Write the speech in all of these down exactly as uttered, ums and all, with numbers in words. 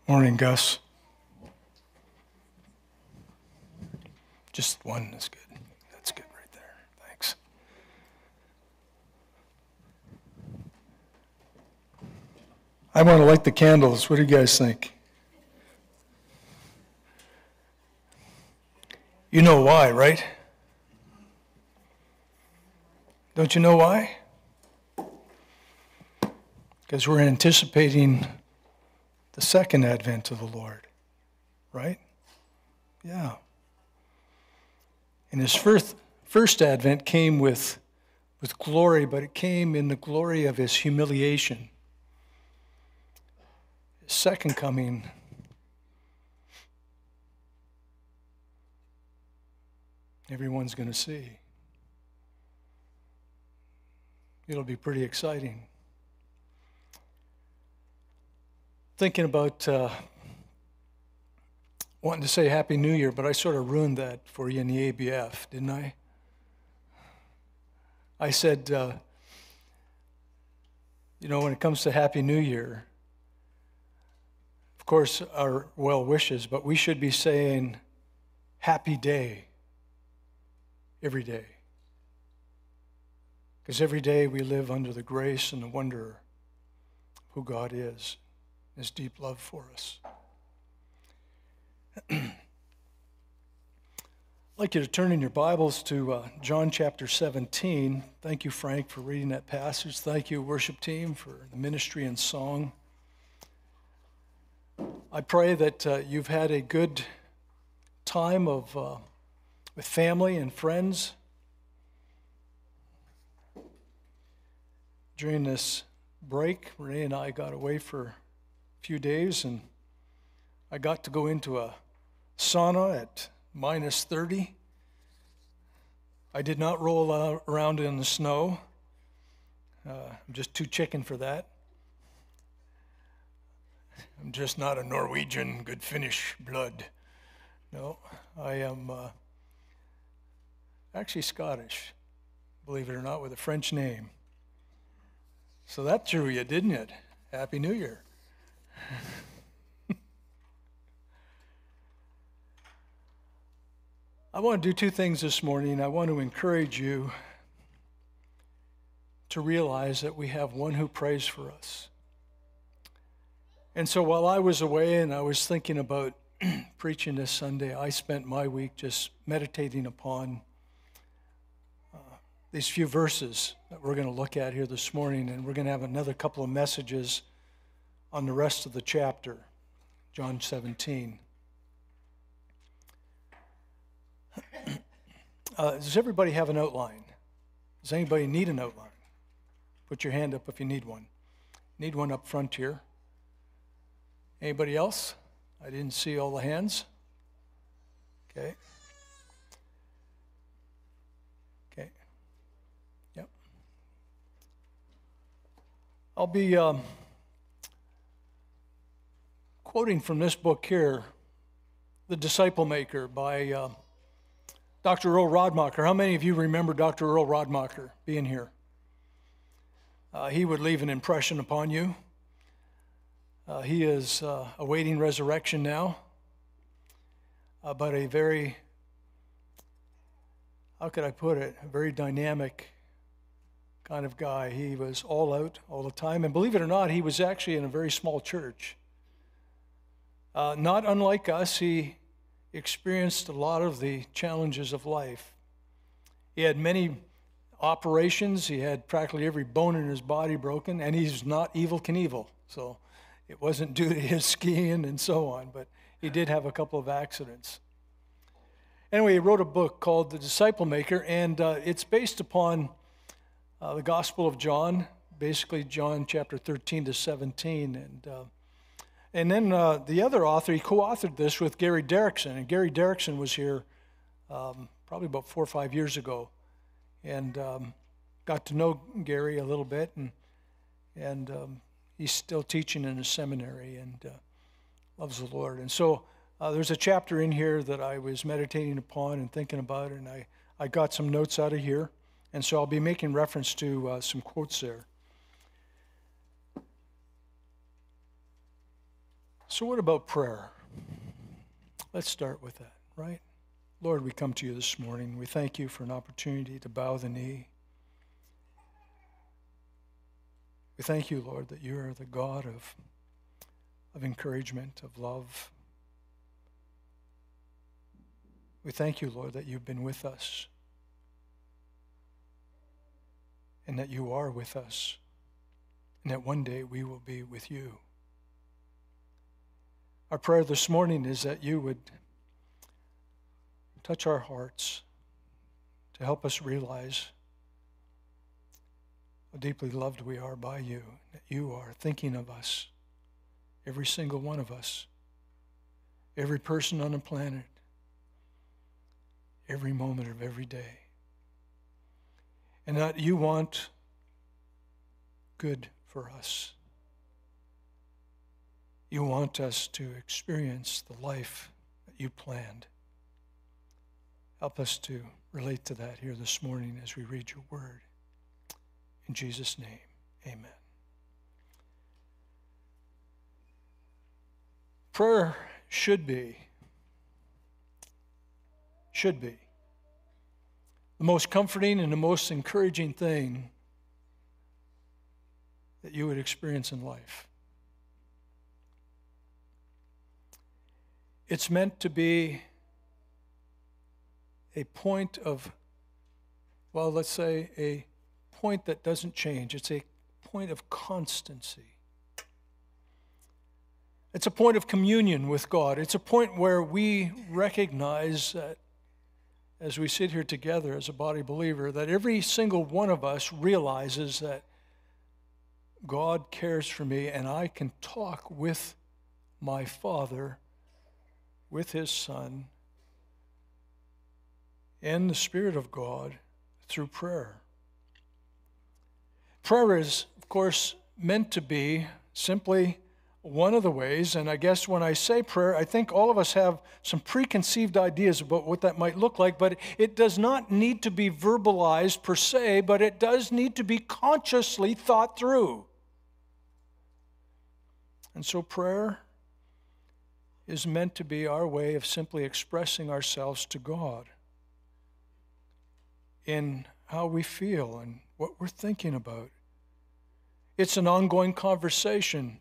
Morning, Gus. Just one is good. That's good right there. Thanks. I want to light the candles. What do you guys think? You know why, right? Don't you know why? Because we're anticipating the second advent of the Lord, right? Yeah. And his first, first advent came with, with glory, but it came in the glory of his humiliation. His second coming, everyone's going to see. It'll be pretty exciting. Thinking about uh, wanting to say Happy New Year, but I sort of ruined that for you in the A B F, didn't I? I said, uh, you know, when it comes to Happy New Year, of course, our well wishes, but we should be saying Happy Day every day. Because every day we live under the grace and the wonder of who God is, his deep love for us. I'd like you to turn in your Bibles to uh, John chapter seventeen. Thank you, Frank, for reading that passage. Thank you, worship team, for the ministry and song. I pray that uh, you've had a good time of uh, with family and friends during this break. Renee and I got away for a few days, and I got to go into a sauna at minus thirty. I did not roll out around in the snow. Uh, I'm just too chicken for that. I'm just not a Norwegian good Finnish blood. No, I am uh, actually Scottish, believe it or not, with a French name. So that threw you, didn't it? Happy New Year. I want to do two things this morning. I want to encourage you to realize that we have one who prays for us. And so while I was away and I was thinking about preaching this Sunday, I spent my week just meditating upon uh, these few verses that we're going to look at here this morning, and we're going to have another couple of messages on the rest of the chapter, John seventeen. Uh, does everybody have an outline? Does anybody need an outline? Put your hand up if you need one. Need one up front here. Anybody else? I didn't see all the hands. Okay. Okay. Yep. I'll be um, quoting from this book here, The Disciple Maker by uh, Doctor Earl Rodmacher. How many of you remember Doctor Earl Rodmacher being here? Uh, he would leave an impression upon you. Uh, he is uh, awaiting resurrection now, uh, but a very, how could I put it, a very dynamic kind of guy. He was all out all the time, and believe it or not, he was actually in a very small church. Uh, not unlike us, he experienced a lot of the challenges of life. He had many operations. He had practically every bone in his body broken, and he's not Evel Knievel, so it wasn't due to his skiing and so on, but he did have a couple of accidents. Anyway, he wrote a book called The Disciple Maker, and uh, it's based upon uh, the Gospel of John, basically John chapter thirteen to seventeen. And uh, and then uh, the other author, he co-authored this with Gary Derrickson, and Gary Derrickson was here um, probably about four or five years ago, and um, got to know Gary a little bit, and and um, he's still teaching in a seminary and uh, loves the Lord. And so uh, there's a chapter in here that I was meditating upon and thinking about, and I, I got some notes out of here. And so I'll be making reference to uh, some quotes there. So what about prayer? Let's start with that, right? Lord, we come to you this morning. We thank you for an opportunity to bow the knee. We thank you, Lord, that you are the God of, of encouragement, of love. We thank you, Lord, that you've been with us and that you are with us and that one day we will be with you. Our prayer this morning is that you would touch our hearts to help us realize how deeply loved we are by you, that you are thinking of us, every single one of us, every person on the planet, every moment of every day, and that you want good for us. You want us to experience the life that you planned. Help us to relate to that here this morning as we read your word. In Jesus' name, amen. Prayer should be, should be the most comforting and the most encouraging thing that you would experience in life. It's meant to be a point of, well, let's say a point that doesn't change. It's a point of constancy. It's a point of communion with God. It's a point where we recognize that as we sit here together as a body believer, that every single one of us realizes that God cares for me and I can talk with my Father, with his Son, and the Spirit of God through prayer. Prayer is, of course, meant to be simply one of the ways, and I guess when I say prayer, I think all of us have some preconceived ideas about what that might look like, but it does not need to be verbalized per se, but it does need to be consciously thought through. And so prayer is meant to be our way of simply expressing ourselves to God in how we feel and what we're thinking about. It's an ongoing conversation.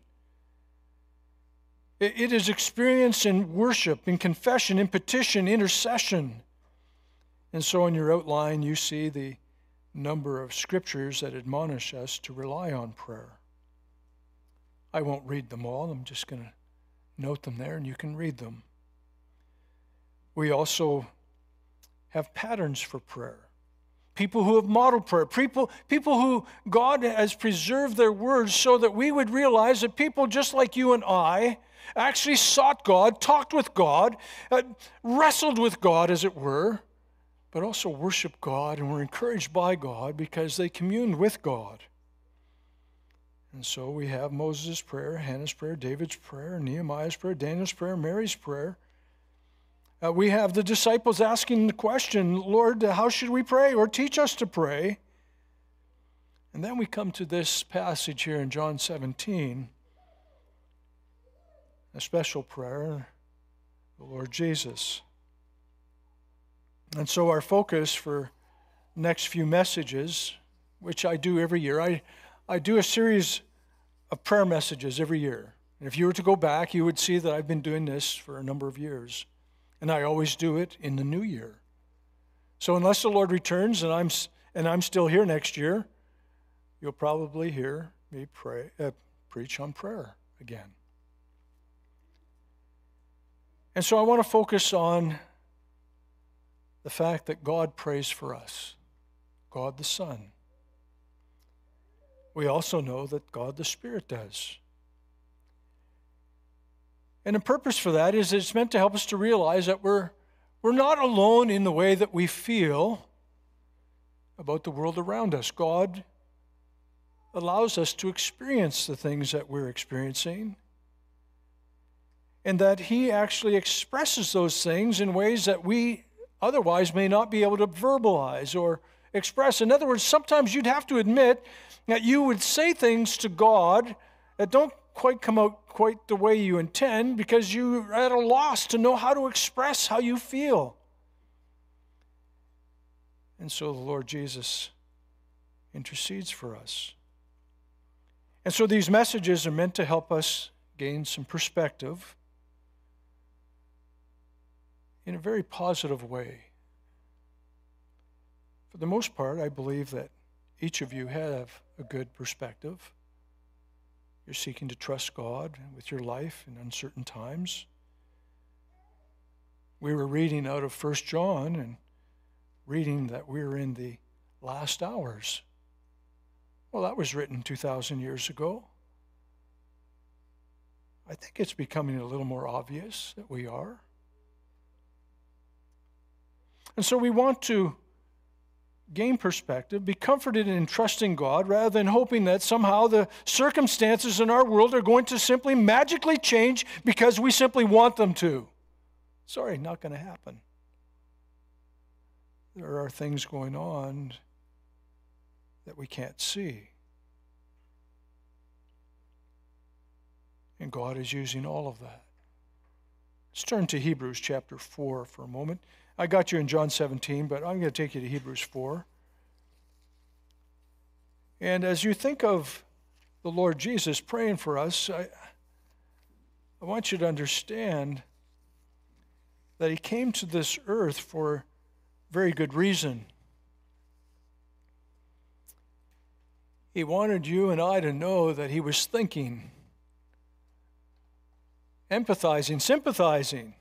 It is experience in worship, in confession, in petition, intercession. And so in your outline, you see the number of scriptures that admonish us to rely on prayer. I won't read them all. I'm just going to note them there, and you can read them. We also have patterns for prayer. People who have modeled prayer. People, people who God has preserved their words so that we would realize that people just like you and I actually sought God, talked with God, uh, wrestled with God, as it were, but also worshiped God and were encouraged by God because they communed with God. And so we have Moses' prayer, Hannah's prayer, David's prayer, Nehemiah's prayer, Daniel's prayer, Mary's prayer. Uh, we have the disciples asking the question, Lord, how should we pray? Or teach us to pray. And then we come to this passage here in John seventeen, a special prayer, the Lord Jesus. And so our focus for next few messages, which I do every year, I, I do a series of prayer messages every year. And if you were to go back, you would see that I've been doing this for a number of years. And I always do it in the new year. So unless the Lord returns and I'm and I'm still here next year, you'll probably hear me pray, uh, preach on prayer again. And so I want to focus on the fact that God prays for us, God the Son. We also know that God the Spirit does. And the purpose for that is it's meant to help us to realize that we're, we're not alone in the way that we feel about the world around us. God allows us to experience the things that we're experiencing, and that he actually expresses those things in ways that we otherwise may not be able to verbalize or express. In other words, sometimes you'd have to admit that you would say things to God that don't quite come out quite the way you intend because you're at a loss to know how to express how you feel. And so the Lord Jesus intercedes for us. And so these messages are meant to help us gain some perspective in a very positive way. For the most part, I believe that each of you have a good perspective. You're seeking to trust God with your life in uncertain times. We were reading out of First John and reading that we're in the last hours. Well, that was written two thousand years ago. I think it's becoming a little more obvious that we are. And so we want to gain perspective, be comforted in trusting God rather than hoping that somehow the circumstances in our world are going to simply magically change because we simply want them to. Sorry, not going to happen. There are things going on that we can't see. And God is using all of that. Let's turn to Hebrews chapter four for a moment. I got you in John seventeen, but I'm going to take you to Hebrews four. And as you think of the Lord Jesus praying for us, I, I want you to understand that he came to this earth for very good reason. He wanted you and I to know that he was thinking, empathizing, sympathizing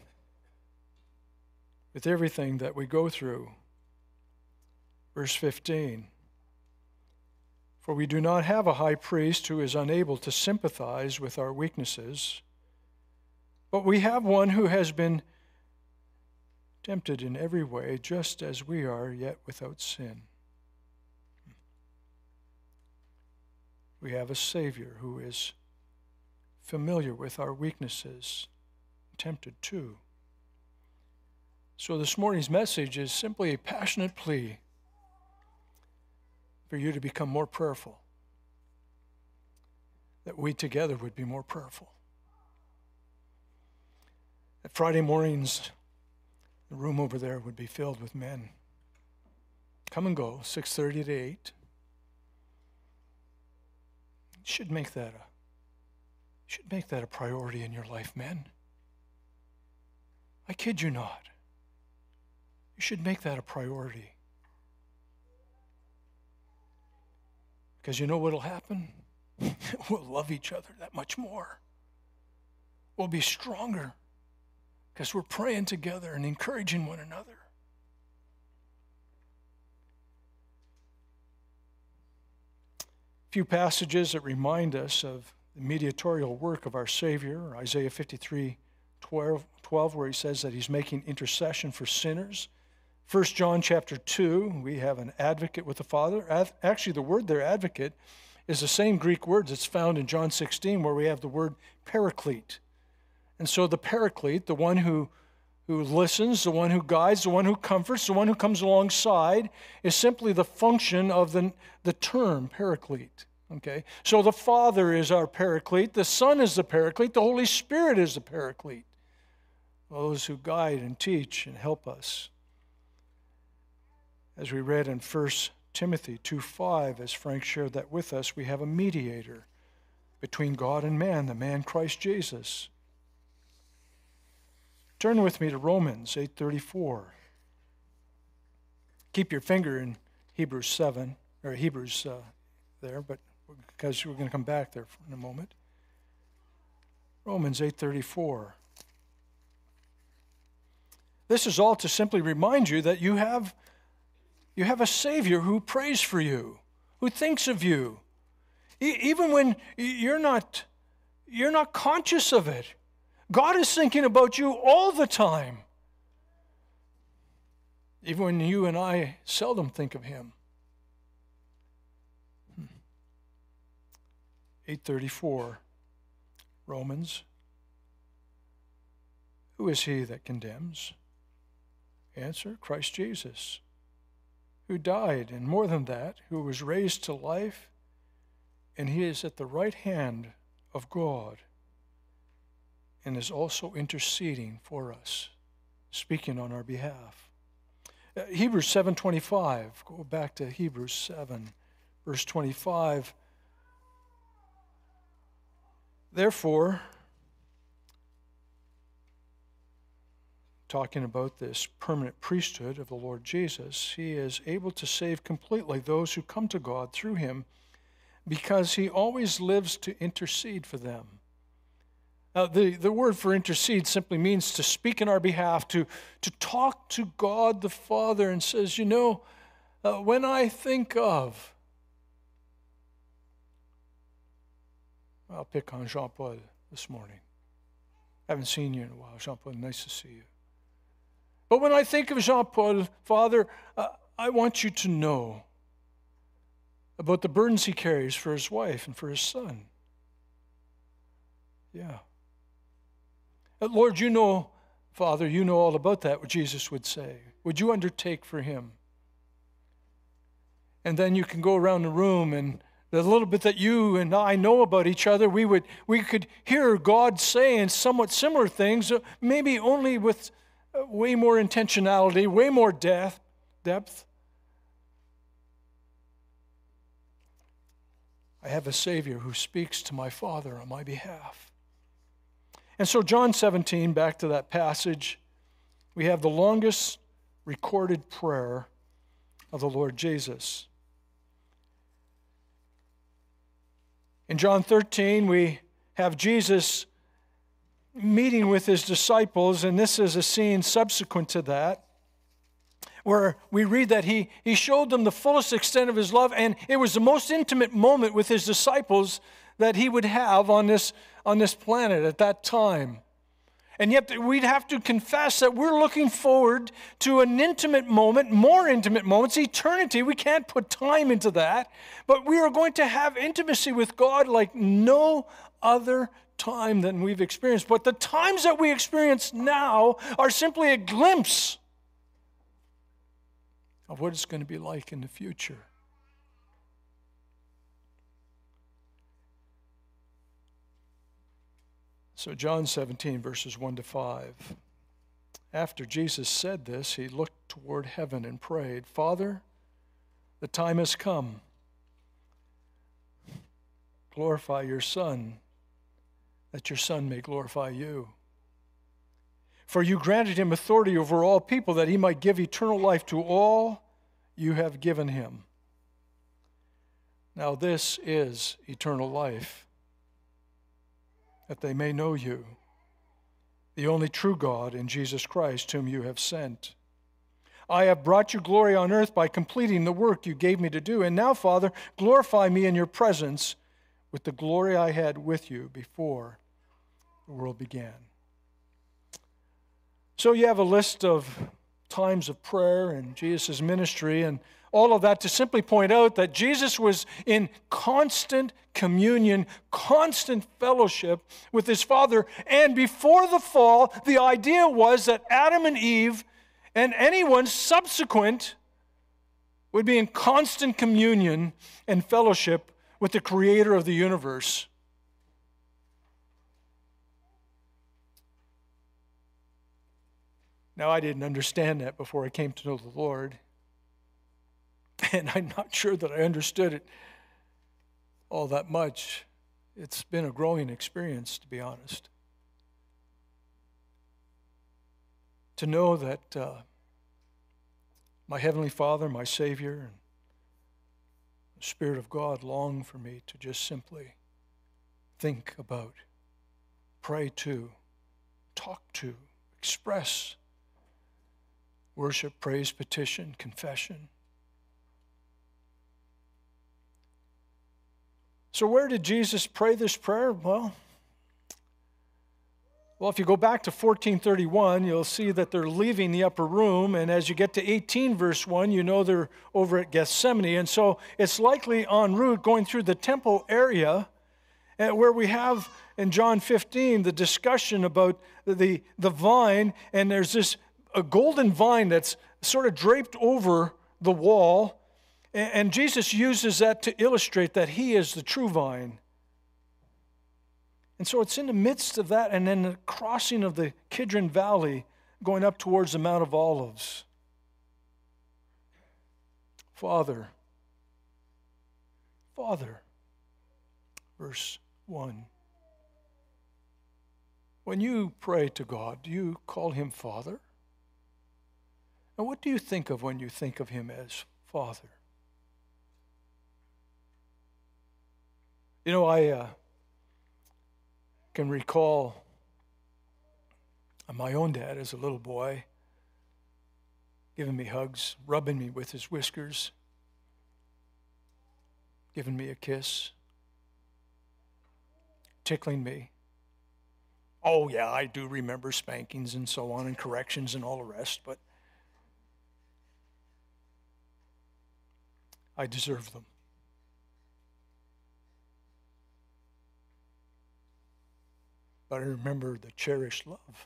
with everything that we go through. Verse fifteen, for we do not have a high priest who is unable to sympathize with our weaknesses, but we have one who has been tempted in every way, just as we are, yet without sin. We have a Savior who is familiar with our weaknesses, tempted too. So this morning's message is simply a passionate plea for you to become more prayerful, that we together would be more prayerful. That Friday mornings, the room over there would be filled with men. Come and go, six thirty to eight. You should make that a, should make that a priority in your life, men. I kid you not. You should make that a priority. Because you know what will happen? We'll love each other that much more. We'll be stronger because we're praying together and encouraging one another. A few passages that remind us of the mediatorial work of our Savior. Isaiah fifty-three twelve, where he says that he's making intercession for sinners. First John chapter two, we have an advocate with the Father. Actually, the word there, advocate, is the same Greek word that's found in John sixteen, where we have the word paraclete. And so the paraclete, the one who, who listens, the one who guides, the one who comforts, the one who comes alongside, is simply the function of the, the term paraclete. Okay? So the Father is our paraclete, the Son is the paraclete, the Holy Spirit is the paraclete. Those who guide and teach and help us. As we read in First Timothy two five, as Frank shared that with us, we have a mediator between God and man, the man Christ Jesus. Turn with me to Romans eight thirty-four. Keep your finger in Hebrews seven, or Hebrews uh, there, but because we're going to come back there in a moment. Romans eight thirty-four. This is all to simply remind you that you have You have a Savior who prays for you, who thinks of you. E- even when you're not, you're not conscious of it. God is thinking about you all the time. Even when you and I seldom think of him. eight thirty-four, Romans. Who is he that condemns? Answer, Christ Jesus, who died, and more than that, who was raised to life, and he is at the right hand of God and is also interceding for us, speaking on our behalf. Uh, Hebrews seven twenty-five, go back to Hebrews seven, verse twenty-five. Therefore, talking about this permanent priesthood of the Lord Jesus, he is able to save completely those who come to God through him because he always lives to intercede for them. Now, the, the word for intercede simply means to speak in our behalf, to, to talk to God the Father and says, you know, uh, when I think of, I'll pick on Jean-Paul this morning. I haven't seen you in a while, Jean-Paul. Nice to see you. But when I think of Jean-Paul, Father, uh, I want you to know about the burdens he carries for his wife and for his son. Yeah. Uh, Lord, you know, Father, you know all about that, what Jesus would say. Would you undertake for him? And then you can go around the room, and the little bit that you and I know about each other, we would we could hear God saying somewhat similar things, maybe only with way more intentionality, way more depth, depth. I have a Savior who speaks to my Father on my behalf. And so John seventeen, back to that passage, we have the longest recorded prayer of the Lord Jesus. In John thirteen, we have Jesus meeting with his disciples, and this is a scene subsequent to that, where we read that he, he showed them the fullest extent of his love, and it was the most intimate moment with his disciples that he would have on this, on this planet at that time. And yet we'd have to confess that we're looking forward to an intimate moment, more intimate moments, eternity. We can't put time into that, but we are going to have intimacy with God like no other time than we've experienced. But the times that we experience now are simply a glimpse of what it's going to be like in the future. So John seventeen, verses one to five. After Jesus said this, he looked toward heaven and prayed, Father, the time has come. Glorify your Son, that your Son may glorify you. For you granted him authority over all people, that he might give eternal life to all you have given him. Now this is eternal life, that they may know you, the only true God, and Jesus Christ, whom you have sent. I have brought you glory on earth by completing the work you gave me to do. And now, Father, glorify me in your presence with the glory I had with you before the world began. So you have a list of times of prayer and Jesus' ministry and all of that to simply point out that Jesus was in constant communion, constant fellowship with his Father. And before the fall, the idea was that Adam and Eve and anyone subsequent would be in constant communion and fellowship with the Creator of the universe. Now, I didn't understand that before I came to know the Lord. And I'm not sure that I understood it all that much. It's been a growing experience, to be honest. To know that uh, my Heavenly Father, my Savior, and the Spirit of God long for me to just simply think about, pray to, talk to, express, worship, praise, petition, confession. So where did Jesus pray this prayer? Well, well, if you go back to fourteen thirty-one, you'll see that they're leaving the upper room, and as you get to eighteen verse one, you know they're over at Gethsemane, and so it's likely en route going through the temple area, where we have in John fifteen the discussion about the, the vine, and there's this a golden vine that's sort of draped over the wall. And Jesus uses that to illustrate that he is the true vine. And so it's in the midst of that, and then the crossing of the Kidron Valley going up towards the Mount of Olives. Father, Father, verse one. When you pray to God, do you call him Father? And what do you think of when you think of him as Father? You know, I uh, can recall my own dad as a little boy giving me hugs, rubbing me with his whiskers, giving me a kiss, tickling me. Oh, yeah, I do remember spankings and so on and corrections and all the rest, but I deserve them. But I remember the cherished love.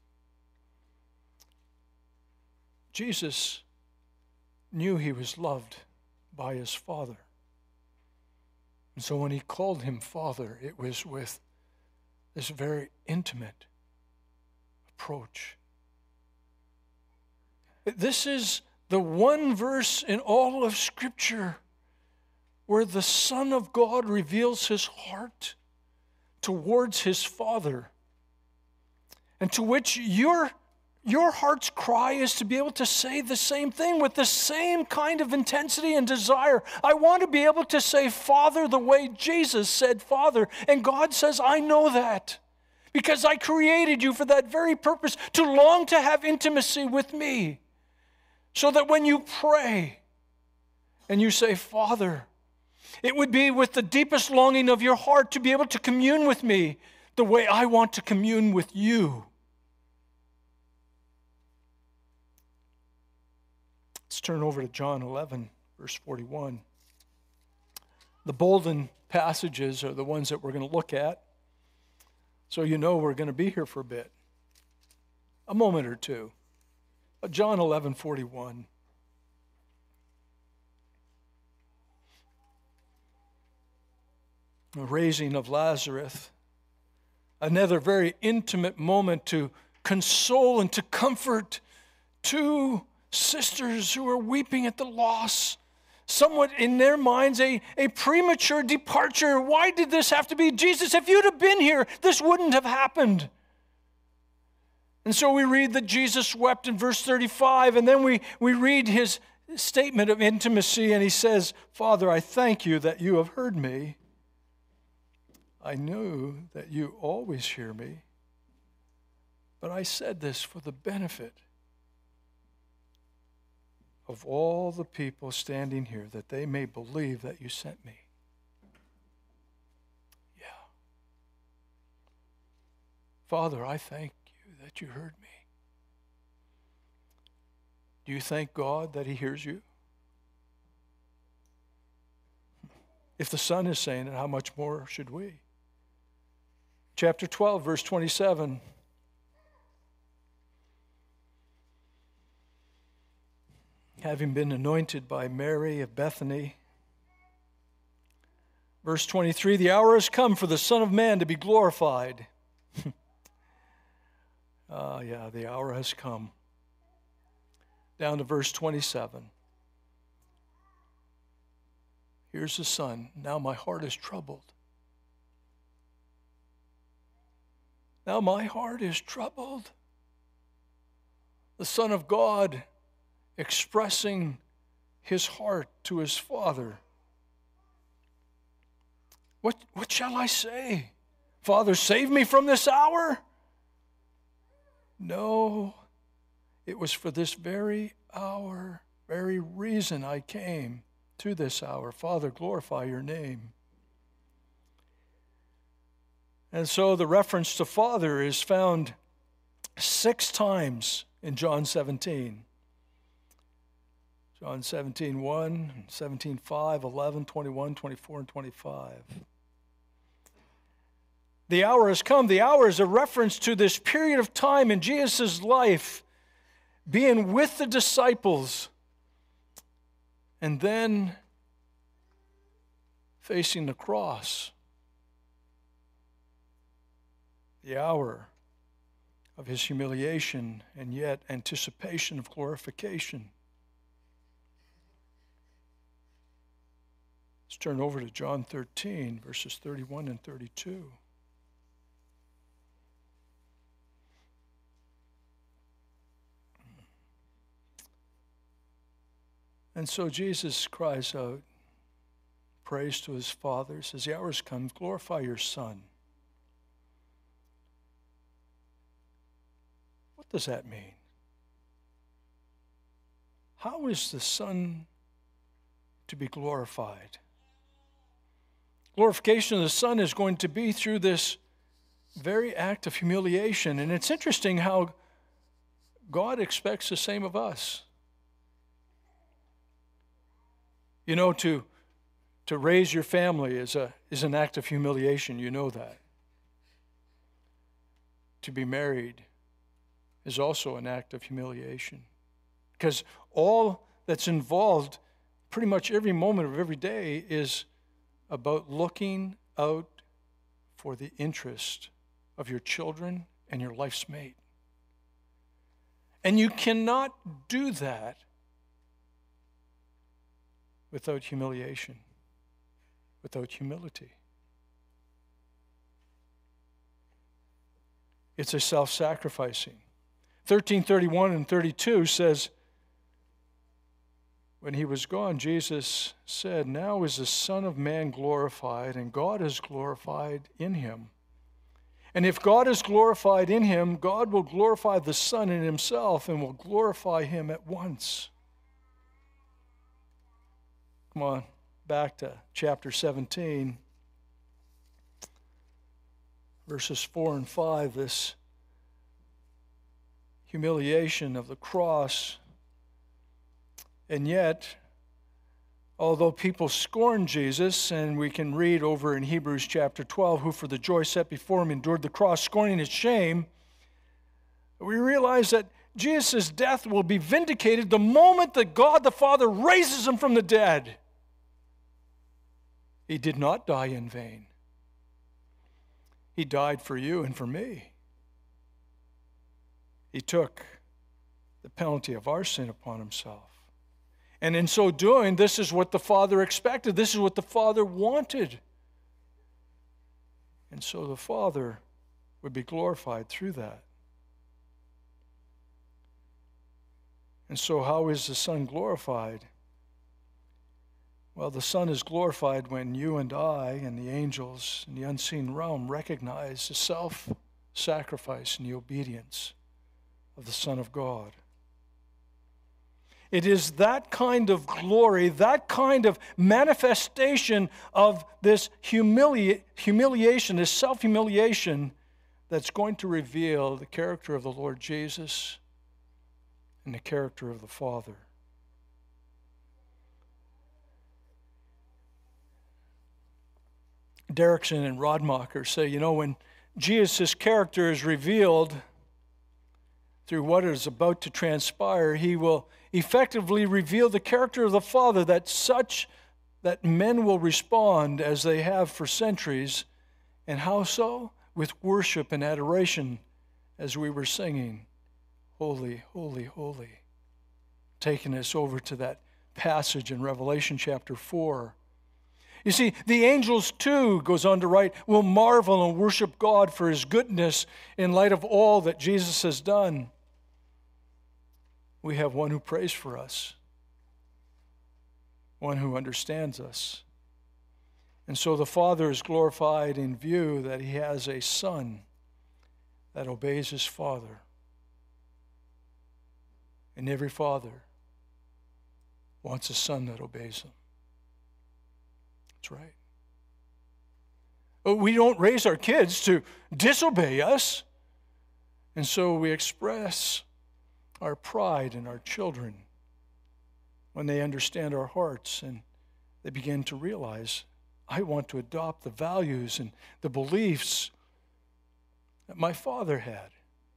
Jesus knew he was loved by his Father. And so when he called him Father, it was with this very intimate approach. This is the one verse in all of Scripture where the Son of God reveals his heart towards his Father, and to which your, your heart's cry is to be able to say the same thing with the same kind of intensity and desire. I want to be able to say Father the way Jesus said Father, and God says, I know that, because I created you for that very purpose, to long to have intimacy with me, so that when you pray and you say Father, it would be with the deepest longing of your heart to be able to commune with me the way I want to commune with you. Let's turn over to John eleven, verse forty-one. The bolden passages are the ones that we're going to look at, so you know we're going to be here for a bit, a moment or two. John eleven, forty-one. The raising of Lazarus, another very intimate moment to console and to comfort two sisters who are weeping at the loss, somewhat in their minds a, a premature departure. Why did this have to be? Jesus, if you'd have been here, this wouldn't have happened. And so we read that Jesus wept in verse thirty-five, and then we, we read his statement of intimacy, and he says, Father, I thank you that you have heard me. I knew that you always hear me, but I said this for the benefit of all the people standing here, that they may believe that you sent me. Yeah. Father, I thank you that you heard me. Do you thank God that he hears you? If the Son is saying it, how much more should we? Chapter twelve, verse twenty-seven. Having been anointed by Mary of Bethany. Verse twenty-three, the hour has come for the Son of Man to be glorified. Ah, uh, yeah, the hour has come. Down to verse twenty-seven. Here's the Son. Now my heart is troubled. Now my heart is troubled. The Son of God expressing his heart to his Father. What, what shall I say? Father, save me from this hour? No, it was for this very hour, very reason I came to this hour. Father, glorify your name. And so the reference to Father is found six times in John seventeen. John seventeen, one, seventeen, five, eleven, twenty-one, twenty-four, and twenty-five. The hour has come. The hour is a reference to this period of time in Jesus' life, being with the disciples, and then facing the cross. the hour of his humiliation, and yet anticipation of glorification. Let's turn over to John thirteen, verses thirty-one and thirty-two. And so Jesus cries out, prays to his Father, says, the hour has come, glorify your Son. What does that mean? How is the Son to be glorified? Glorification of the Son is going to be through this very act of humiliation. And it's interesting how God expects the same of us. You know, to, to raise your family is, a, is an act of humiliation. You know that. To be married is also an act of humiliation. Because all that's involved, pretty much every moment of every day, is about looking out for the interest of your children and your life's mate. And you cannot do that without humiliation, without humility. It's a self-sacrificing. thirteen thirty-one and thirty-two says, when he was gone, Jesus said, now is the Son of Man glorified, and God is glorified in him. And if God is glorified in him, God will glorify the Son in himself and will glorify him at once. Come on, back to chapter seventeen, verses four and five, this humiliation of the cross. And yet, although people scorn Jesus, and we can read over in Hebrews chapter twelve, who for the joy set before him endured the cross, scorning its shame, we realize that Jesus' death will be vindicated the moment that God the Father raises him from the dead. He did not die in vain. He died for you and for me. He took the penalty of our sin upon himself. And in so doing, this is what the Father expected. This is what the Father wanted. And so the Father would be glorified through that. And so how is the Son glorified? Well, the Son is glorified when you and I and the angels in the unseen realm recognize the self-sacrifice and the obedience of the Son of God. It is that kind of glory, that kind of manifestation of this humili- humiliation, this self-humiliation, that's going to reveal the character of the Lord Jesus and the character of the Father. Derrickson and Rodmacher say, you know, when Jesus' character is revealed through what is about to transpire, he will effectively reveal the character of the Father, that such that men will respond as they have for centuries. And how so? With worship and adoration, as we were singing, holy, holy, holy. Taking us over to that passage in Revelation chapter four. You see, the angels too, goes on to write, will marvel and worship God for his goodness in light of all that Jesus has done. We have one who prays for us, one who understands us. And so the Father is glorified in view that he has a Son that obeys his Father. And every father wants a son that obeys him. That's right. But we don't raise our kids to disobey us. And so we express our pride in our children when they understand our hearts and they begin to realize, I want to adopt the values and the beliefs that my father had.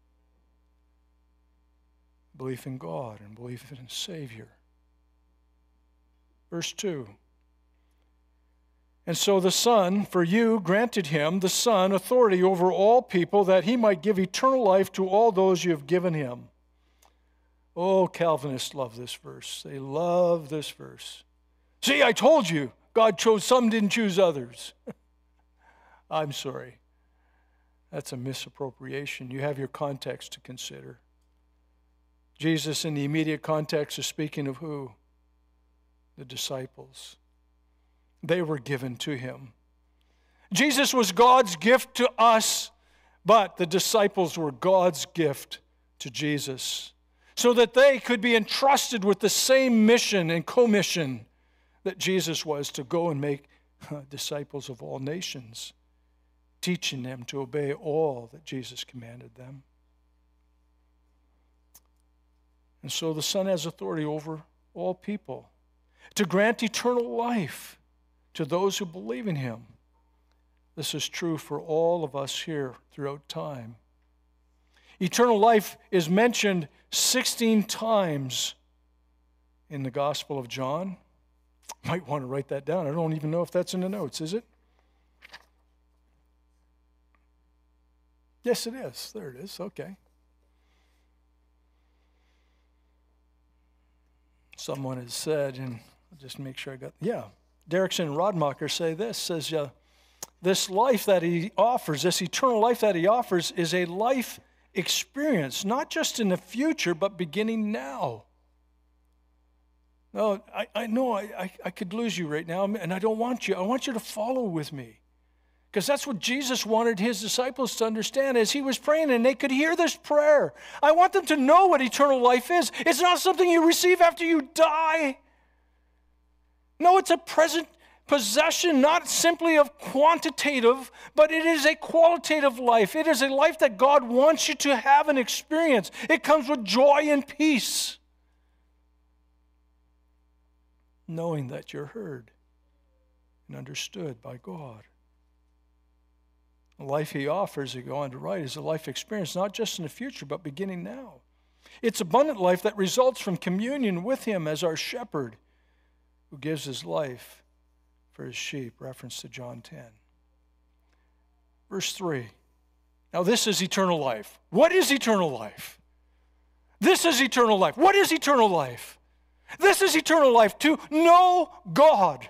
Belief in God and belief in a Savior. Verse two. And so the Son, for you, granted him, the Son, authority over all people, that he might give eternal life to all those you have given him. Oh, Calvinists love this verse. They love this verse. See, I told you, God chose some, didn't choose others. I'm sorry. That's a misappropriation. You have your context to consider. Jesus, in the immediate context, is speaking of who? The disciples. They were given to him. Jesus was God's gift to us, but the disciples were God's gift to Jesus, so that they could be entrusted with the same mission and commission that Jesus was, to go and make uh, disciples of all nations, teaching them to obey all that Jesus commanded them. And so the Son has authority over all people to grant eternal life to those who believe in him. This is true for all of us here throughout time. Eternal life is mentioned sixteen times in the Gospel of John. Might want to write that down. I don't even know if that's in the notes, is it? Yes, it is. There it is. Okay. Someone has said, and I'll just make sure I got, yeah, Derrickson and Rodmacher say this, says, uh, this life that he offers, this eternal life that he offers, is a life experience, not just in the future, but beginning now. No, I, I know I, I, I could lose you right now, and I don't want you. I want you to follow with me. Because that's what Jesus wanted his disciples to understand as he was praying, and they could hear this prayer. I want them to know what eternal life is. It's not something you receive after you die. No, it's a present possession, not simply of quantitative, but it is a qualitative life. It is a life that God wants you to have and experience. It comes with joy and peace, knowing that you're heard and understood by God. The life he offers, you go on to write, is a life experience, not just in the future, but beginning now. It's abundant life that results from communion with him as our shepherd, who gives his life for his sheep, reference to John ten. Verse three. Now this is eternal life. What is eternal life? This is eternal life. What is eternal life? This is eternal life, to know God.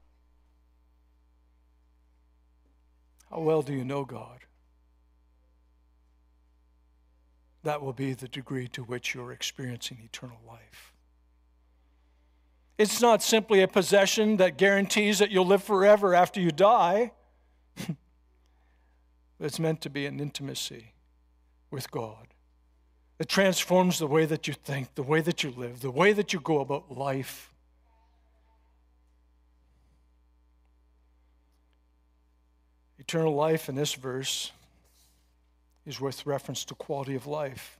How well do you know God? That will be the degree to which you're experiencing eternal life. It's not simply a possession that guarantees that you'll live forever after you die. It's meant to be an intimacy with God. It transforms the way that you think, the way that you live, the way that you go about life. Eternal life in this verse is with reference to quality of life.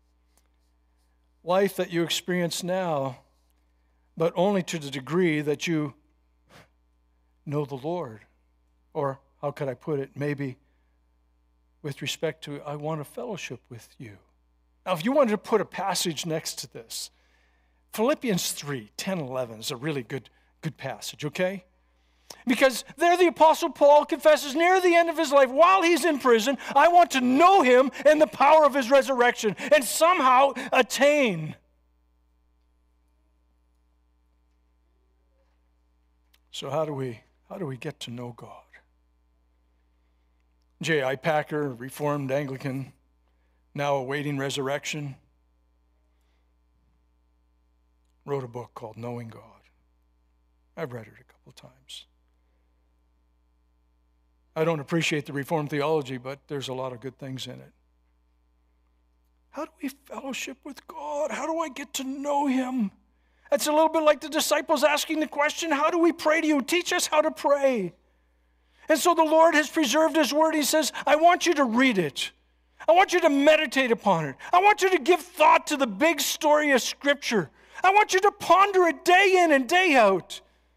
Life that you experience now, but only to the degree that you know the Lord. Or, how could I put it, maybe with respect to, I want a fellowship with you. Now, if you wanted to put a passage next to this, Philippians three, ten, eleven is a really good, good passage, okay? Because there the Apostle Paul confesses near the end of his life, while he's in prison, I want to know him and the power of his resurrection and somehow attain. So how do we, how do we get to know God? J I Packer, Reformed Anglican, now awaiting resurrection, wrote a book called Knowing God. I've read it a couple of times. I don't appreciate the Reformed theology, but there's a lot of good things in it. How do we fellowship with God? How do I get to know him? It's a little bit like the disciples asking the question, how do we pray to you? Teach us how to pray. And so the Lord has preserved his word. He says, I want you to read it. I want you to meditate upon it. I want you to give thought to the big story of Scripture. I want you to ponder it day in and day out.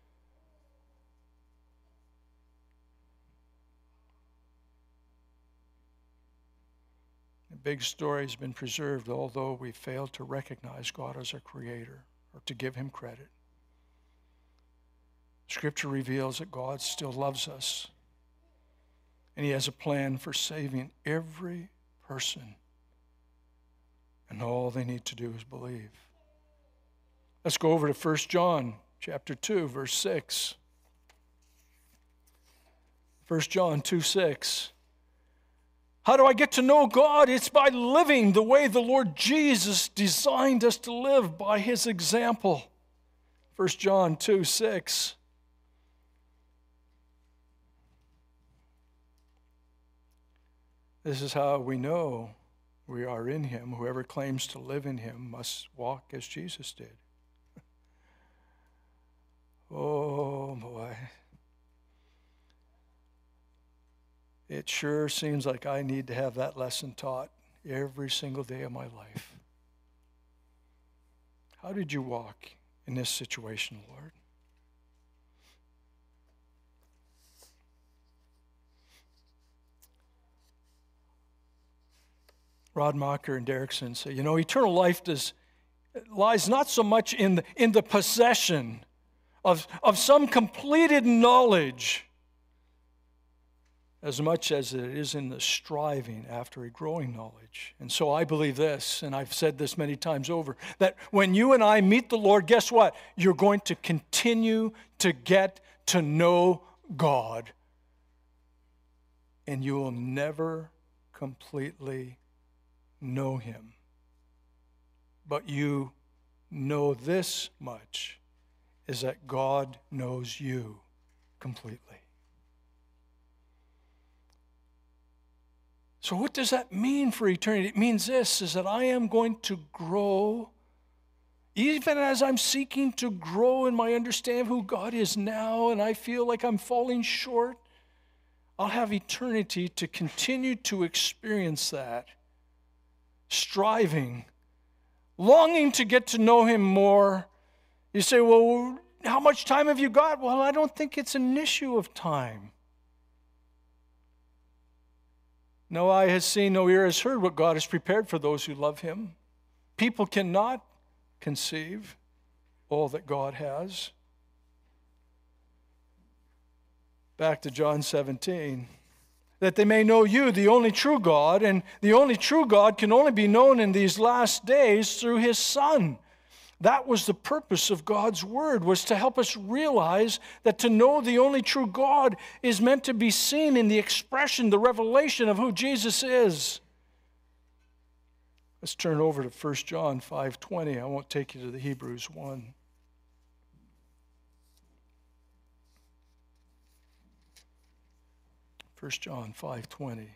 The big story has been preserved, although we failed to recognize God as our creator or to give him credit. Scripture reveals that God still loves us, and He has a plan for saving every person. And all they need to do is believe. Let's go over to First John chapter two, verse six. First John two, six. How do I get to know God? It's by living the way the Lord Jesus designed us to live, by His example. First John two, six. This is how we know we are in Him. Whoever claims to live in Him must walk as Jesus did. Oh, boy. It sure seems like I need to have that lesson taught every single day of my life. How did you walk in this situation, Lord? Rod Macher and Derrickson say, you know, eternal life does, lies not so much in the, in the possession of, of some completed knowledge as much as it is in the striving after a growing knowledge. And so I believe this, and I've said this many times over, that when you and I meet the Lord, guess what? You're going to continue to get to know God. And you will never completely know Him. But you know this much, is that God knows you completely. So what does that mean for eternity? It means this, is that I am going to grow, even as I'm seeking to grow in my understanding of who God is now, and I feel like I'm falling short, I'll have eternity to continue to experience that, striving, longing to get to know Him more. You say, well, how much time have you got? Well, I don't think it's an issue of time. No eye has seen, no ear has heard what God has prepared for those who love Him. People cannot conceive all that God has. Back to John seventeen. That they may know you, the only true God, and the only true God can only be known in these last days through His Son. That was the purpose of God's Word, was to help us realize that to know the only true God is meant to be seen in the expression, the revelation of who Jesus is. Let's turn over to First John five twenty. I won't take you to the Hebrews one. First John five twenty.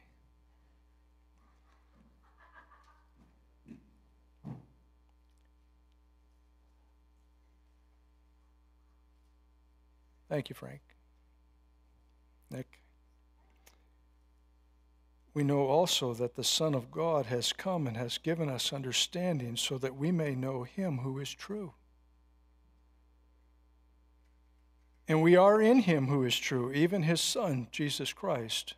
Thank you, Frank. Nick. We know also that the Son of God has come and has given us understanding so that we may know Him who is true. And we are in Him who is true, even His Son, Jesus Christ.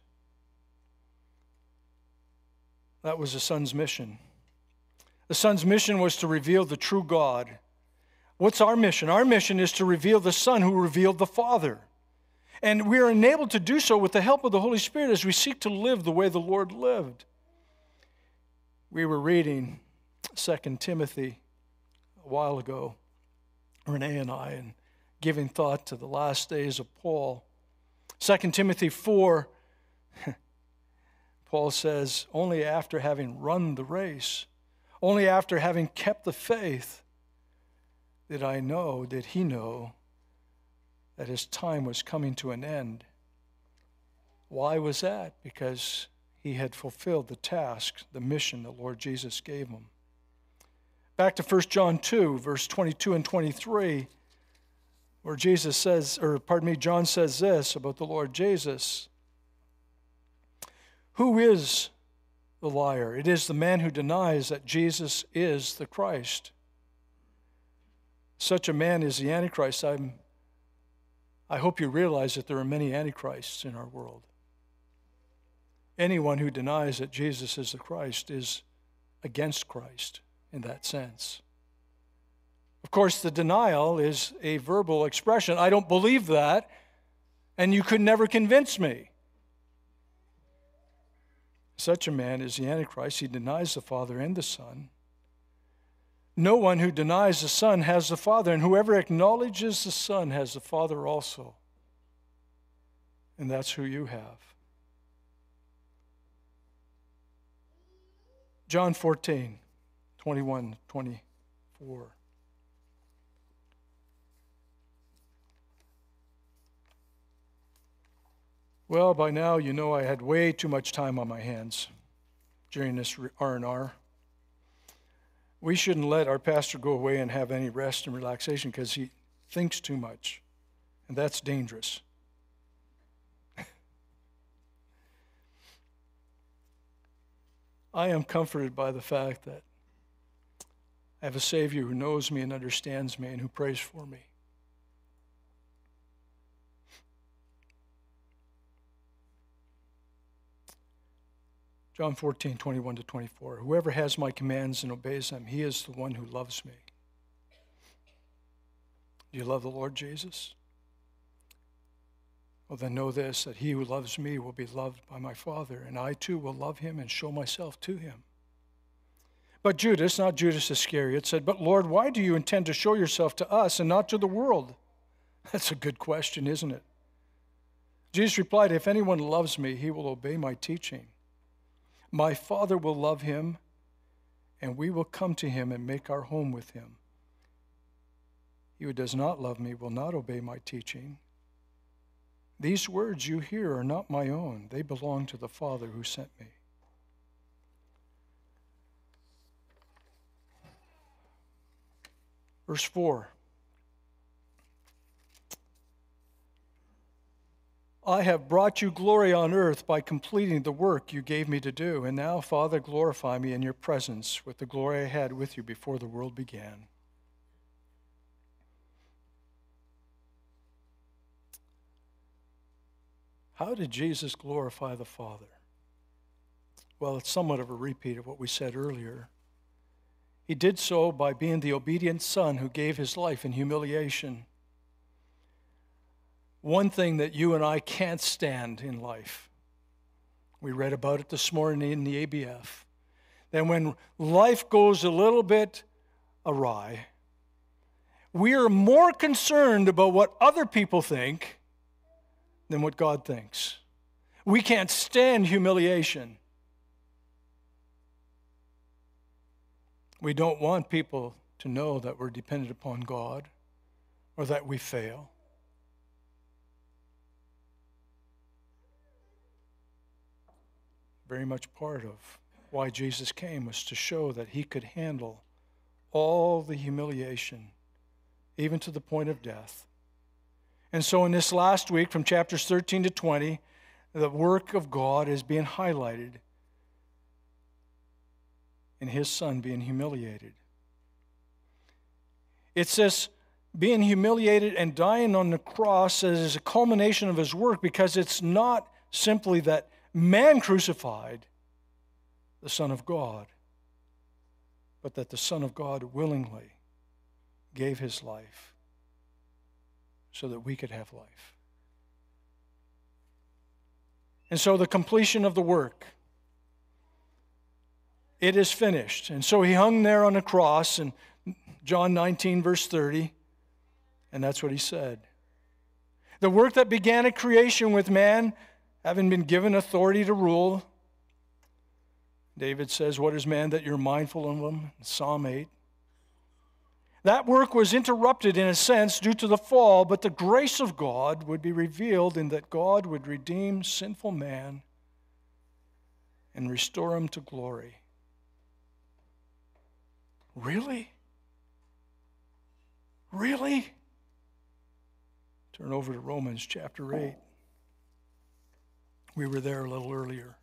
That was the Son's mission. The Son's mission was to reveal the true God. What's our mission? Our mission is to reveal the Son who revealed the Father. And we are enabled to do so with the help of the Holy Spirit as we seek to live the way the Lord lived. We were reading Second Timothy a while ago, Renee and I, and giving thought to the last days of Paul. Second Timothy four, Paul says, only after having run the race, only after having kept the faith, did I know, did he know, that his time was coming to an end. Why was that? Because he had fulfilled the task, the mission the Lord Jesus gave him. Back to First John two, verse twenty-two and twenty-three, where Jesus says, or pardon me, John says this about the Lord Jesus. Who is the liar? It is the man who denies that Jesus is the Christ. Such a man is the Antichrist. I'm, I hope you realize that there are many Antichrists in our world. Anyone who denies that Jesus is the Christ is against Christ in that sense. Of course, the denial is a verbal expression. I don't believe that, and you could never convince me. Such a man is the Antichrist. He denies the Father and the Son. No one who denies the Son has the Father, and whoever acknowledges the Son has the Father also. And that's who you have. John fourteen, twenty-one, twenty-four. Well, by now you know I had way too much time on my hands during this R and R. We shouldn't let our pastor go away and have any rest and relaxation because he thinks too much, and that's dangerous. I am comforted by the fact that I have a Savior who knows me and understands me and who prays for me. John fourteen, twenty-one to twenty-four. Whoever has my commands and obeys them, he is the one who loves me. Do you love the Lord Jesus? Well, then know this, that he who loves me will be loved by my Father, and I too will love him and show myself to him. But Judas, not Judas Iscariot, said, "But Lord, why do you intend to show yourself to us and not to the world?" That's a good question, isn't it? Jesus replied, "If anyone loves me, he will obey my teaching. My Father will love him, and we will come to him and make our home with him. He who does not love me will not obey my teaching. These words you hear are not my own. They belong to the Father who sent me." Verse four. I have brought you glory on earth by completing the work you gave me to do. And now, Father, glorify me in your presence with the glory I had with you before the world began. How did Jesus glorify the Father? Well, it's somewhat of a repeat of what we said earlier. He did so by being the obedient Son who gave his life in humiliation. One thing that you and I can't stand in life, we read about it this morning in the A B F, that when life goes a little bit awry, we are more concerned about what other people think than what God thinks. We can't stand humiliation. We don't want people to know that we're dependent upon God or that we fail. Very much part of why Jesus came was to show that he could handle all the humiliation, even to the point of death. And so in this last week, from chapters thirteen to twenty, the work of God is being highlighted in his Son being humiliated. It says being humiliated and dying on the cross as a culmination of his work, because it's not simply that man crucified the Son of God, but that the Son of God willingly gave his life so that we could have life. And so the completion of the work, it is finished. And so he hung there on the cross in John nineteen, verse thirty, and that's what he said. The work that began at creation with man having been given authority to rule. David says, "What is man that you're mindful of him?" Psalm eight. That work was interrupted in a sense due to the fall, but the grace of God would be revealed in that God would redeem sinful man and restore him to glory. Really? Really? Turn over to Romans chapter eight. We were there a little earlier.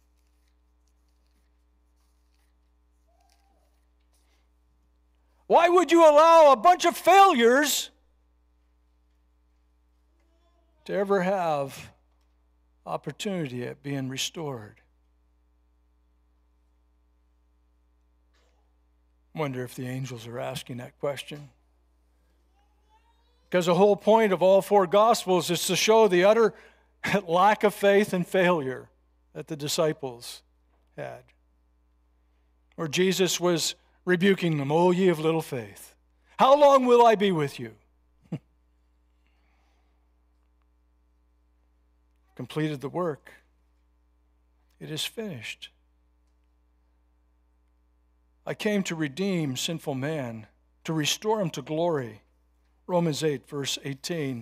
Why would you allow a bunch of failures to ever have opportunity at being restored? Wonder if the angels are asking that question. Because the whole point of all four Gospels is to show the utter lack of faith and failure that the disciples had. Or Jesus was rebuking them, "O ye of little faith, how long will I be with you?" Completed the work. It is finished. I came to redeem sinful man, to restore him to glory. Romans eight, verse eighteen.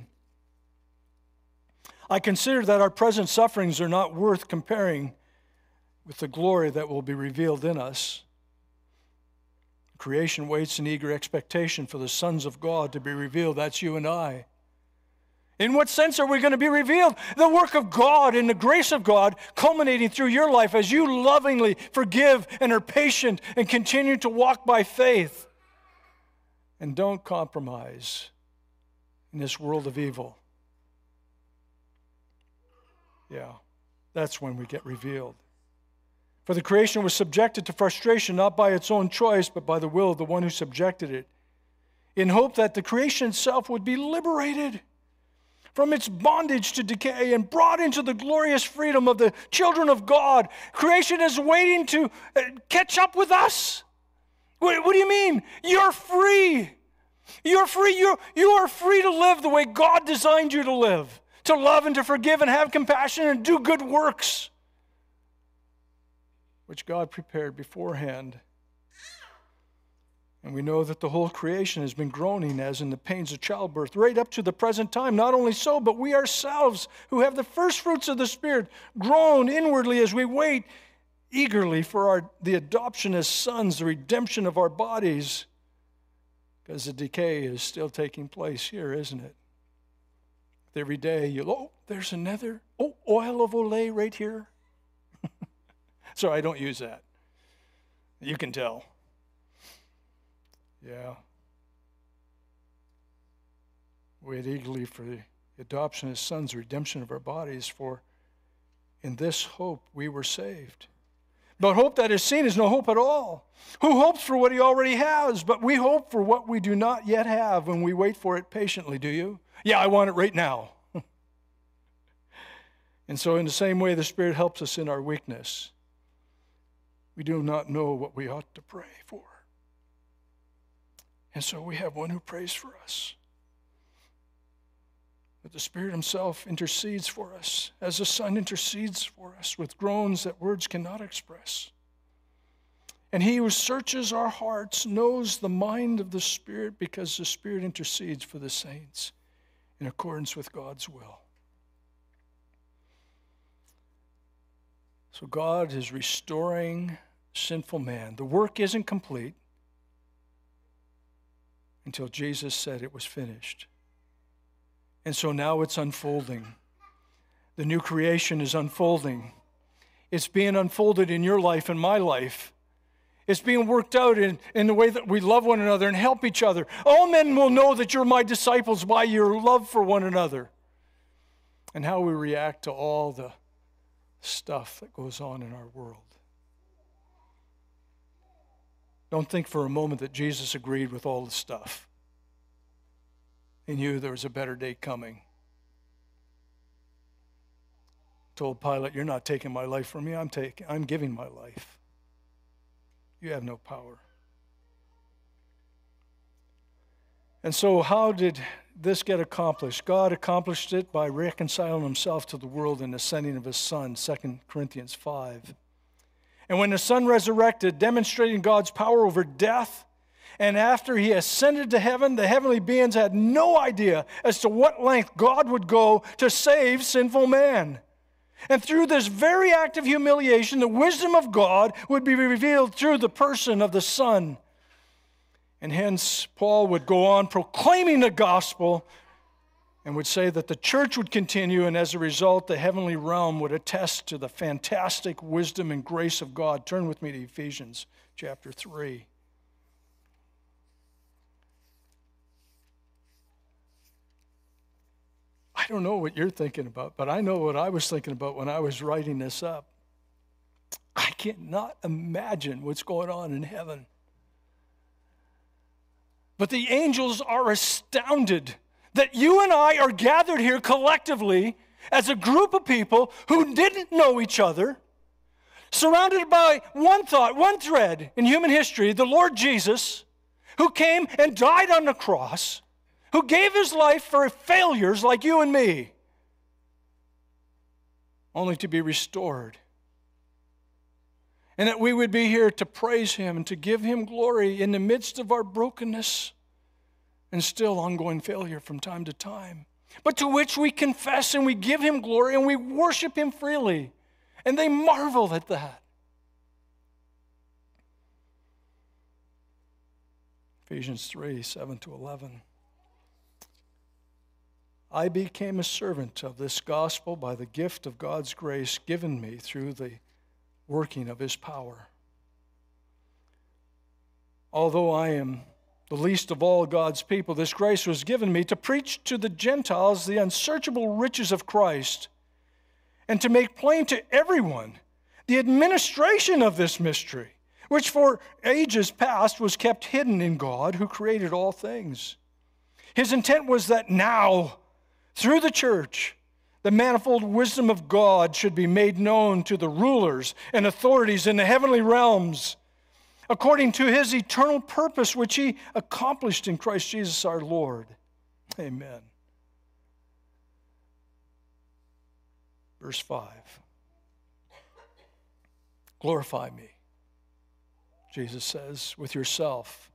I consider that our present sufferings are not worth comparing with the glory that will be revealed in us. Creation waits in eager expectation for the sons of God to be revealed. That's you and I. In what sense are we going to be revealed? The work of God and the grace of God culminating through your life as you lovingly forgive and are patient and continue to walk by faith. And don't compromise in this world of evil. Yeah, that's when we get revealed. For the creation was subjected to frustration not by its own choice, but by the will of the one who subjected it, in hope that the creation itself would be liberated from its bondage to decay and brought into the glorious freedom of the children of God. Creation is waiting to catch up with us. What, what do you mean? You're free. You're free. You're, you are free to live the way God designed you to live, to love and to forgive and have compassion and do good works, which God prepared beforehand. And we know that the whole creation has been groaning as in the pains of childbirth right up to the present time. Not only so, but we ourselves who have the first fruits of the Spirit groan inwardly as we wait eagerly for our, the adoption as sons, the redemption of our bodies. Because the decay is still taking place here, isn't it? Every day you, oh, there's another, oh, oil of Olay right here. Sorry, I don't use that. You can tell. Yeah. Wait eagerly for the adoption as sons, redemption of our bodies, for in this hope we were saved. But hope that is seen is no hope at all. Who hopes for what he already has? But we hope for what we do not yet have when we wait for it patiently, do you? Yeah, I want it right now. And so in the same way, the Spirit helps us in our weakness. We do not know what we ought to pray for. And so we have one who prays for us. But the Spirit himself intercedes for us, as the Son intercedes for us with groans that words cannot express. And he who searches our hearts knows the mind of the Spirit, because the Spirit intercedes for the saints in accordance with God's will. So God is restoring sinful man. The work isn't complete until Jesus said it was finished. And so now it's unfolding. The new creation is unfolding. It's being unfolded in your life and my life. It's being worked out in, in the way that we love one another and help each other. All men will know that you're my disciples by your love for one another and how we react to all the stuff that goes on in our world. Don't think for a moment that Jesus agreed with all the stuff. He knew there was a better day coming. Told Pilate, "You're not taking my life from me. I'm taking, I'm giving my life. You have no power." And so how did this get accomplished? God accomplished it by reconciling himself to the world in the sending of his Son, Second Corinthians five. And when the Son resurrected, demonstrating God's power over death, and after he ascended to heaven, the heavenly beings had no idea as to what length God would go to save sinful man. And through this very act of humiliation, the wisdom of God would be revealed through the person of the Son. And hence, Paul would go on proclaiming the gospel and would say that the church would continue, and as a result, the heavenly realm would attest to the fantastic wisdom and grace of God. Turn with me to Ephesians chapter three. I don't know what you're thinking about, but I know what I was thinking about when I was writing this up. I cannot imagine what's going on in heaven. But the angels are astounded. that you and I are gathered here collectively as a group of people who didn't know each other, surrounded by one thought, one thread in human history, the Lord Jesus, who came and died on the cross, who gave his life for failures like you and me, only to be restored. And that we would be here to praise him and to give him glory in the midst of our brokenness and still ongoing failure from time to time. But to which we confess and we give him glory and we worship him freely. And they marvel at that. Ephesians three, seven to eleven. I became a servant of this gospel by the gift of God's grace given me through the working of his power. Although I am the least of all God's people, this grace was given me to preach to the Gentiles the unsearchable riches of Christ and to make plain to everyone the administration of this mystery, which for ages past was kept hidden in God who created all things. His intent was that now, through the church, the manifold wisdom of God should be made known to the rulers and authorities in the heavenly realms, according to his eternal purpose, which he accomplished in Christ Jesus our Lord. Amen. Verse five. Glorify me, Jesus says, with yourself.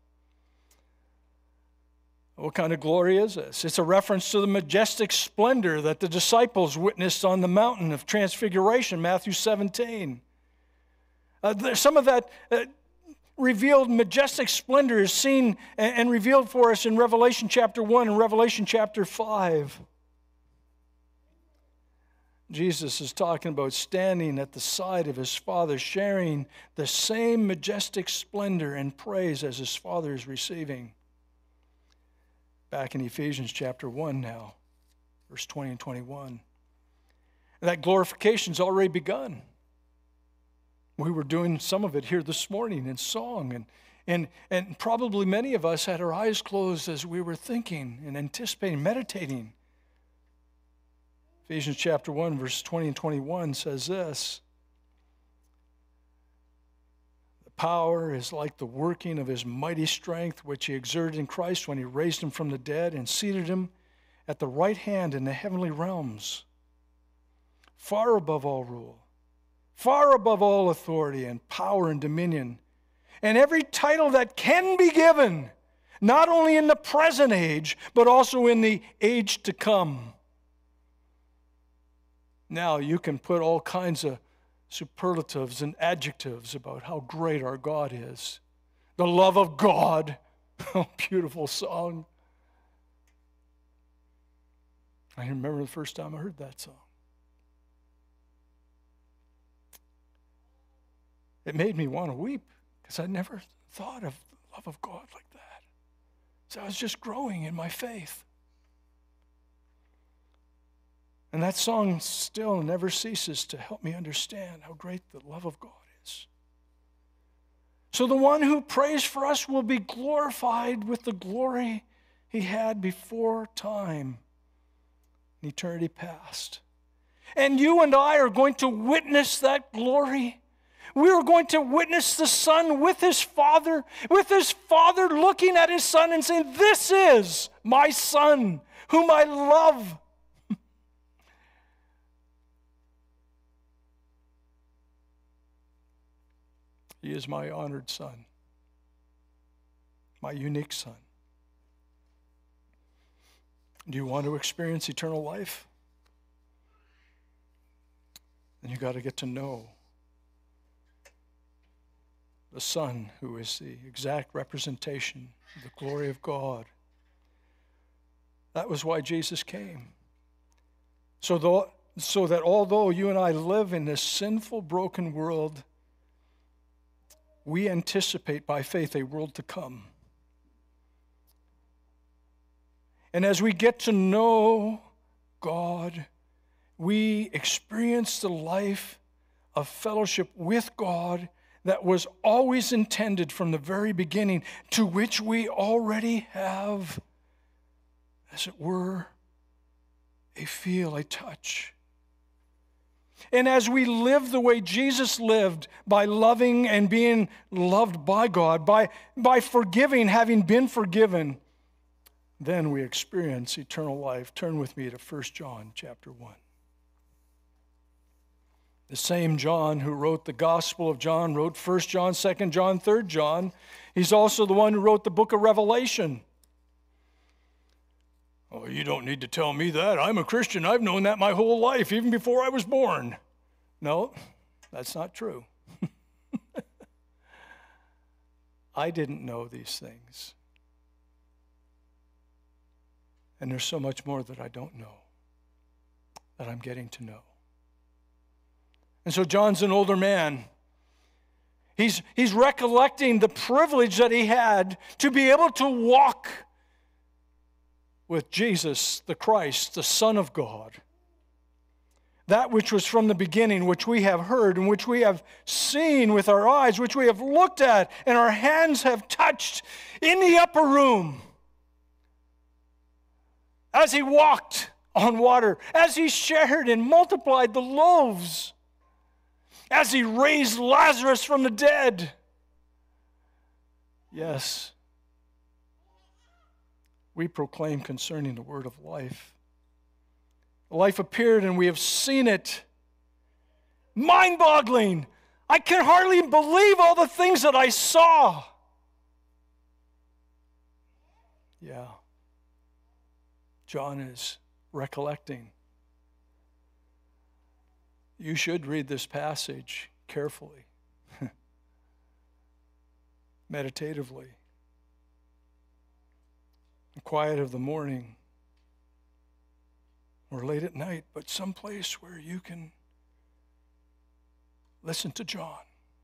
What kind of glory is this? It's a reference to the majestic splendor that the disciples witnessed on the mountain of transfiguration, Matthew seventeen. Uh, some of that uh, revealed majestic splendor is seen and, and revealed for us in Revelation chapter one and Revelation chapter five. Jesus is talking about standing at the side of his Father, sharing the same majestic splendor and praise as his Father is receiving. Back in Ephesians chapter one now, verse twenty and twenty-one. And that glorification's already begun. We were doing some of it here this morning in song, and, and, and probably many of us had our eyes closed as we were thinking and anticipating, meditating. Ephesians chapter one, verse twenty and twenty-one says this: the power is like the working of his mighty strength, which he exerted in Christ when he raised him from the dead and seated him at the right hand in the heavenly realms, far above all rule, far above all authority and power and dominion, and every title that can be given, not only in the present age, but also in the age to come. Now you can put all kinds of superlatives and adjectives about how great our God is. The love of God. Oh, beautiful song. I remember the first time I heard that song. It made me want to weep because I never thought of the love of God like that. So I was just growing in my faith. And that song still never ceases to help me understand how great the love of God is. So the one who prays for us will be glorified with the glory he had before time, in eternity past. And you and I are going to witness that glory. We are going to witness the Son with his Father, with his Father looking at his Son and saying, "This is my Son, whom I love." He is my honored Son, my unique Son. Do you want to experience eternal life? Then you got to get to know the Son, who is the exact representation of the glory of God. That was why Jesus came. So, though, so that although you and I live in this sinful, broken world, we anticipate by faith a world to come. And as we get to know God, we experience the life of fellowship with God that was always intended from the very beginning, to which we already have as it were, a feel, a touch. And as we live the way Jesus lived, by loving and being loved by God, by, by forgiving, having been forgiven, then we experience eternal life. Turn with me to First John chapter one. The same John who wrote the Gospel of John wrote First John, Second John, Third John. He's also the one who wrote the book of Revelation. Oh, you don't need to tell me that. I'm a Christian. I've known that my whole life, even before I was born. No, that's not true. I didn't know these things. And there's so much more that I don't know, that I'm getting to know. And so John's an older man. He's, he's recollecting the privilege that he had to be able to walk with Jesus, the Christ, the Son of God. That which was from the beginning, which we have heard and which we have seen with our eyes, which we have looked at and our hands have touched in the upper room. As he walked on water, as he shared and multiplied the loaves, as he raised Lazarus from the dead. Yes, we proclaim concerning the word of life. Life appeared and we have seen it. Mind-boggling. I can hardly believe all the things that I saw. Yeah. John is recollecting. You should read this passage carefully, meditatively, in the quiet of the morning or late at night, but someplace where you can listen to John.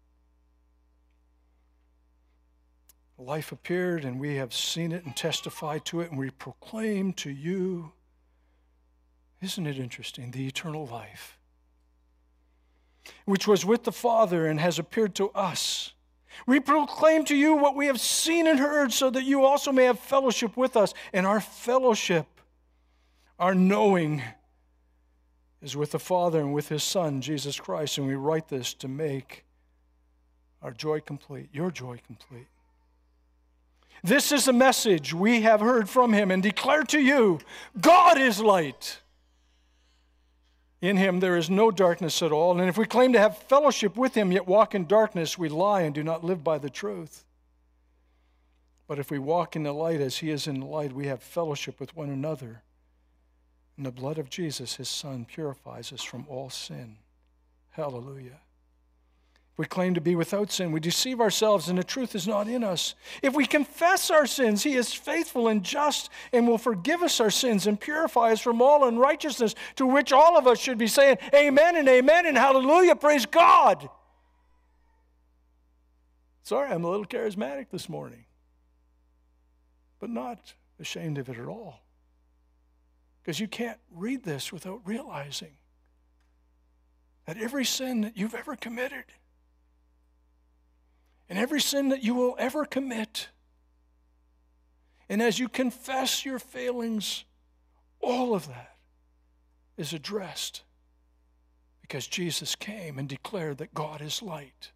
Life appeared, and we have seen it and testified to it, and we proclaim to you, isn't it interesting, the eternal life, which was with the Father and has appeared to us. We proclaim to you what we have seen and heard, so that you also may have fellowship with us. And our fellowship, our knowing, is with the Father and with his Son, Jesus Christ. And we write this to make our joy complete, your joy complete. This is the message we have heard from him and declare to you: God is light. In him there is no darkness at all. And if we claim to have fellowship with him, yet walk in darkness, we lie and do not live by the truth. But if we walk in the light as he is in the light, we have fellowship with one another. And the blood of Jesus, his Son, purifies us from all sin. Hallelujah. If we claim to be without sin, we deceive ourselves and the truth is not in us. If we confess our sins, he is faithful and just and will forgive us our sins and purify us from all unrighteousness, to which all of us should be saying amen and amen and hallelujah, praise God. Sorry, I'm a little charismatic this morning, but not ashamed of it at all. Because you can't read this without realizing that every sin that you've ever committed and every sin that you will ever commit, and as you confess your failings, all of that is addressed because Jesus came and declared that God is light.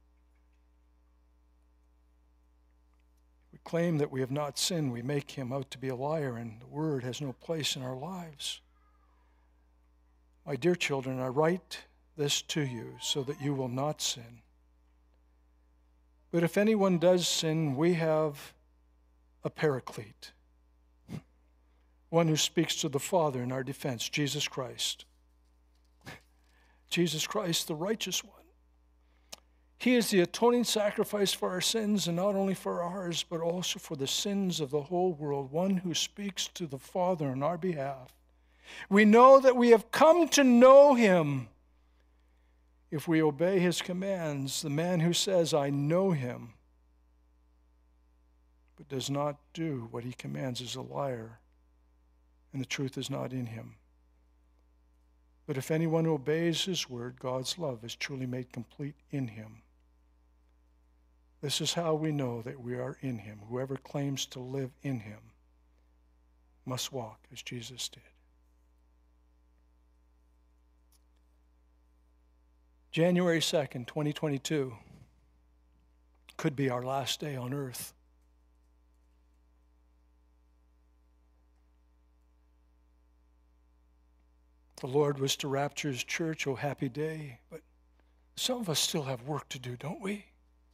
We claim that we have not sinned, we make him out to be a liar, and the word has no place in our lives. My dear children, I write this to you so that you will not sin. But if anyone does sin, we have a paraclete, one who speaks to the Father in our defense, Jesus Christ. Jesus Christ, the righteous one. He is the atoning sacrifice for our sins, and not only for ours, but also for the sins of the whole world, one who speaks to the Father on our behalf. We know that we have come to know him if we obey his commands. The man who says, I know him, but does not do what he commands is a liar, and the truth is not in him. But if anyone obeys his word, God's love is truly made complete in him. This is how we know that we are in him. Whoever claims to live in him must walk as Jesus did. January second, twenty twenty-two could be our last day on earth. The Lord was to rapture his church, oh happy day, but some of us still have work to do, don't we?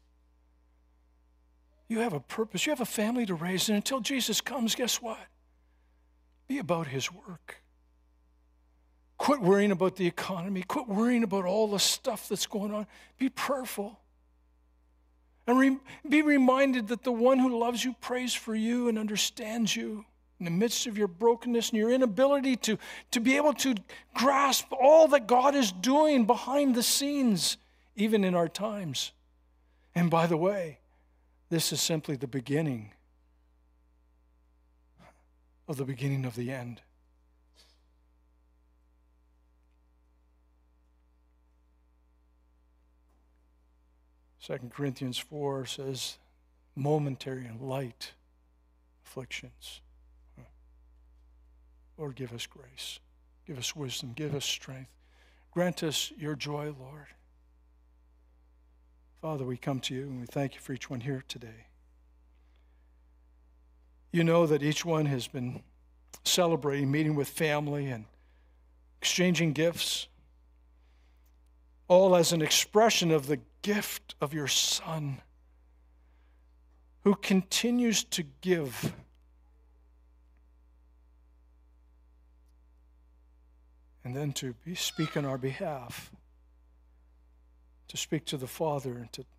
You have a purpose, you have a family to raise, and until Jesus comes, guess what? Be about his work. Quit worrying about the economy. Quit worrying about all the stuff that's going on. Be prayerful. And re- be reminded that the one who loves you prays for you and understands you in the midst of your brokenness and your inability to, to be able to grasp all that God is doing behind the scenes, even in our times. And by the way, this is simply the beginning of the beginning of the end. Second Corinthians four says, momentary and light afflictions. Lord, give us grace. Give us wisdom. Give us strength. Grant us your joy, Lord. Father, we come to you and we thank you for each one here today. You know that each one has been celebrating, meeting with family and exchanging gifts, all as an expression of the gift of your Son, who continues to give and then to be, speak on our behalf, to speak to the Father and to,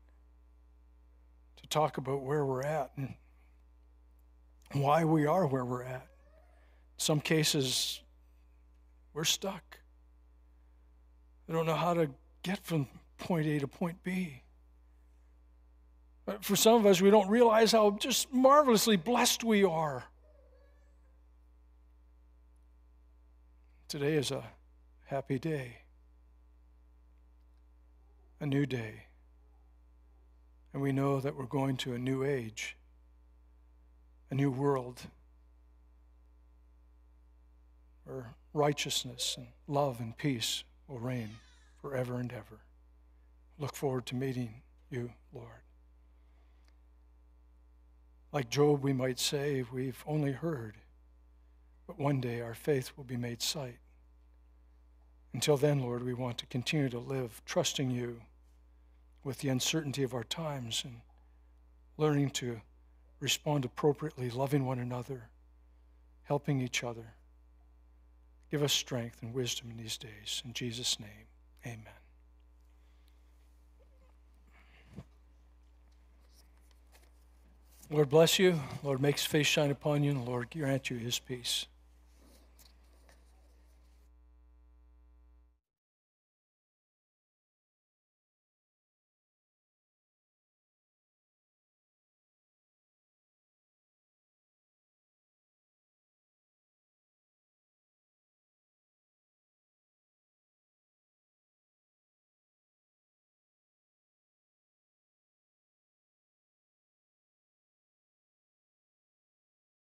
to talk about where we're at and why we are where we're at. In some cases, we're stuck. We don't know how to get from point A to point B. But for some of us, we don't realize how just marvelously blessed we are. Today is a happy day, a new day, and we know that we're going to a new age, a new world, where righteousness and love and peace will reign forever and ever. Look forward to meeting you, Lord. Like Job, we might say, we've only heard, but one day our faith will be made sight. Until then, Lord, we want to continue to live trusting you with the uncertainty of our times and learning to respond appropriately, loving one another, helping each other. Give us strength and wisdom in these days. In Jesus' name, amen. Lord bless you. Lord make his face shine upon you, and the Lord grant you his peace.